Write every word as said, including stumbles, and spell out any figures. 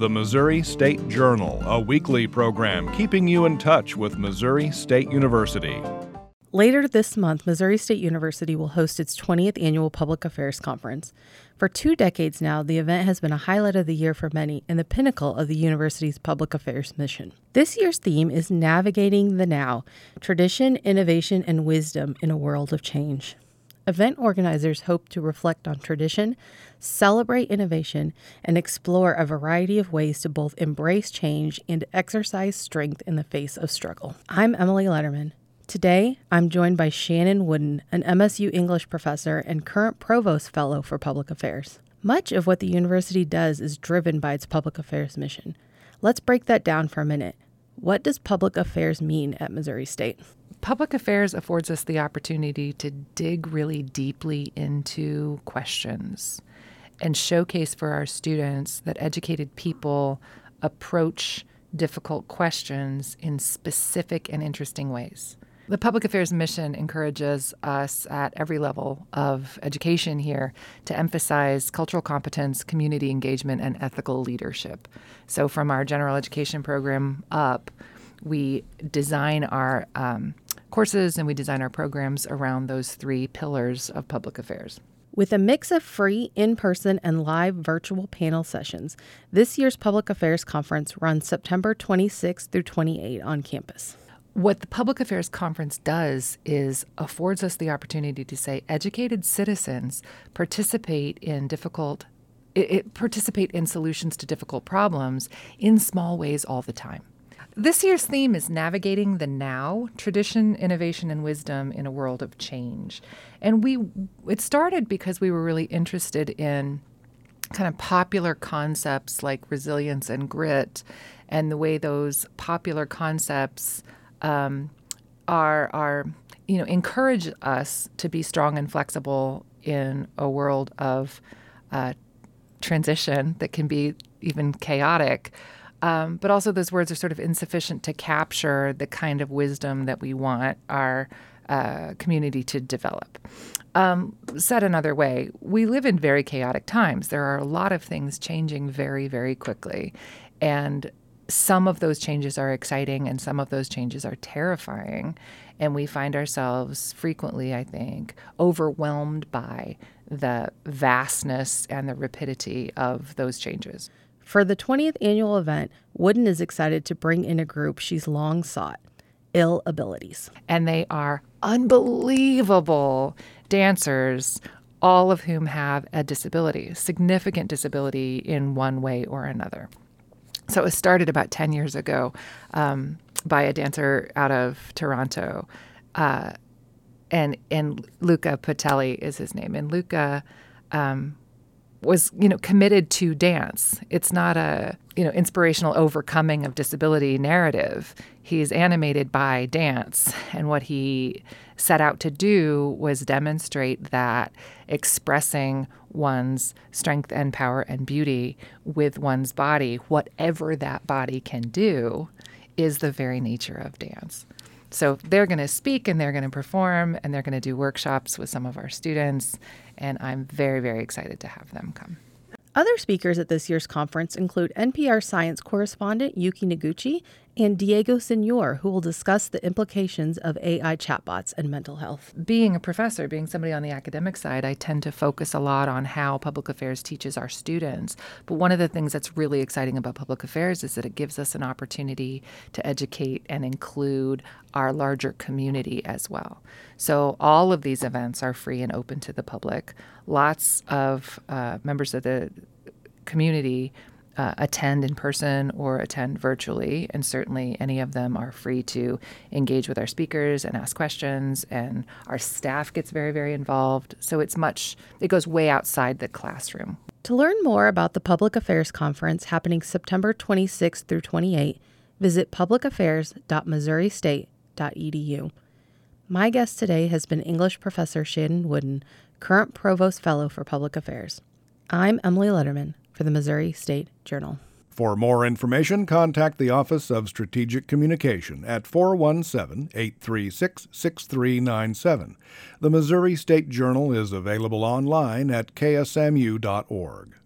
the Missouri State Journal, a weekly program keeping you in touch with Missouri State University. Later this month, Missouri State University will host its twentieth Annual Public Affairs Conference. For two decades now, the event has been a highlight of the year for many and the pinnacle of the university's public affairs mission. This year's theme is Navigating the Now, Tradition, Innovation, and Wisdom in a World of Change. Event organizers hope to reflect on tradition, celebrate innovation, and explore a variety of ways to both embrace change and exercise strength in the face of struggle. I'm Emily Letterman. Today, I'm joined by Shannon Wooden, an M S U English professor and current Provost Fellow for Public Affairs. Much of what the university does is driven by its public affairs mission. Let's break that down for a minute. What does public affairs mean at Missouri State? Public affairs affords us the opportunity to dig really deeply into questions and showcase for our students that educated people approach difficult questions in specific and interesting ways. The public affairs mission encourages us at every level of education here to emphasize cultural competence, community engagement, and ethical leadership. So from our general education program up, we design our um, courses and we design our programs around those three pillars of public affairs. With a mix of free, in-person, and live virtual panel sessions, this year's Public Affairs Conference runs September twenty-sixth through twenty-eighth on campus. What the Public Affairs Conference does is affords us the opportunity to say educated citizens participate in difficult, it, it participate in solutions to difficult problems in small ways all the time. This year's theme is Navigating the Now, Tradition, Innovation, and Wisdom in a World of Change. And we it started because we were really interested in kind of popular concepts like resilience and grit and the way those popular concepts um, are, are, you know, encourage us to be strong and flexible in a world of uh, transition that can be even chaotic. Um, but also those words are sort of insufficient to capture the kind of wisdom that we want our uh, community to develop. Um, said another way, we live in very chaotic times. There are a lot of things changing very, very quickly. And some of those changes are exciting and some of those changes are terrifying. And we find ourselves frequently, I think, overwhelmed by the vastness and the rapidity of those changes. For the twentieth annual event, Wooden is excited to bring in a group she's long sought, Ill Abilities. And they are unbelievable dancers, all of whom have a disability, significant disability in one way or another. So it was started about ten years ago um, by a dancer out of Toronto, uh, and and Luca Patelli is his name. And Luca um, was, you know, committed to dance. It's not a, you know, inspirational overcoming of disability narrative. He's animated by dance. And what he set out to do was demonstrate that expressing one's strength and power and beauty with one's body, whatever that body can do, is the very nature of dance. So they're going to speak and they're going to perform and they're going to do workshops with some of our students. And I'm very, very excited to have them come. Other speakers at this year's conference include N P R science correspondent Yuki Noguchi and Diego Senor, who will discuss the implications of A I chatbots and mental health. Being a professor, being somebody on the academic side, I tend to focus a lot on how public affairs teaches our students. But one of the things that's really exciting about public affairs is that it gives us an opportunity to educate and include our larger community as well. So all of these events are free and open to the public. Lots of uh, members of the community Uh, attend in person or attend virtually, and certainly any of them are free to engage with our speakers and ask questions, and our staff gets very, very involved. So it's much, it goes way outside the classroom. To learn more about the Public Affairs Conference happening September twenty-sixth through twenty-eighth, visit public affairs dot missouri state dot e d u. My guest today has been English professor Shannon Wooden, current Provost Fellow for Public Affairs. I'm Emily Letterman for the Missouri State Journal. For more information, contact the Office of Strategic Communication at four one seven, eight three six, six three nine seven. The Missouri State Journal is available online at k s m u dot org.